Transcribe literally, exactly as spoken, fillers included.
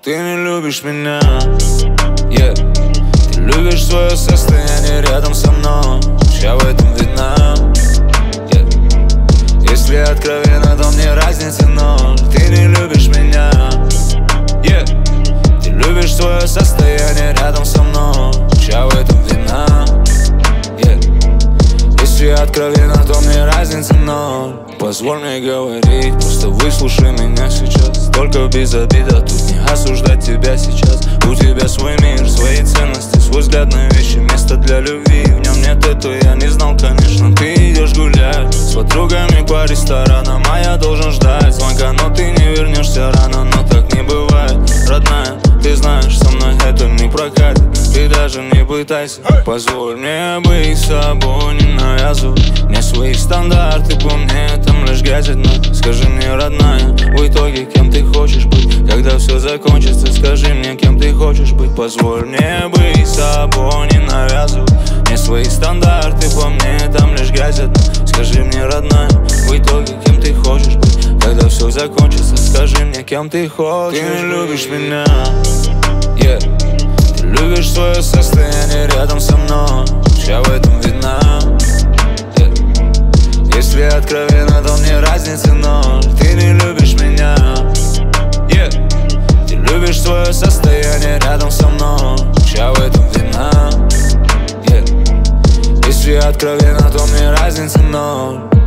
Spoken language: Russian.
ты не любишь меня, yeah. Ты любишь свое состояние рядом со мной, вся в этом видна, yeah. Если откровенно, то мне разницы ноль. Ты не любишь меня, yeah. Ты любишь свое состояние рядом со мной, вся в этом видна, yeah. Если откровенно, то мне разницы ноль. Позволь мне говорить, просто выслушай меня сейчас. Только без обида, тут не осуждать тебя сейчас. У тебя свой мир, свои ценности, свой взгляд на вещи, место для любви. В нем нет этого, я не знал, конечно. Ты идешь гулять с подругами по ресторанам, а я должен ждать звонка, но ты не вернешься рано. Но так не бывает, родная, ты знаешь, со мной это не прокатит. Ты даже не пытайся. Позволь мне быть собой, не навязывай мне свои стандарты, по мне там лишь гаджет. Но скажи мне, родная, в итоге кем ты хочешь быть? Когда все закончится, скажи мне, кем ты хочешь быть? Позволь мне быть собой, не навязывай мне свои стандарты, по мне там лишь гаджет. Но скажи мне, родная, в итоге кем ты хочешь быть? Когда все закончится, скажи мне, кем ты хочешь. Ты не любишь меня, yeah. Ты любишь свое состояние рядом со мной, вся в этом видна, yeah. Если откровенно, то мне разницы ноль. Ты не любишь меня, yeah. Ты любишь свое состояние рядом со мной, вся в этом видна, yeah. Если откровенно, то мне разницы ноль.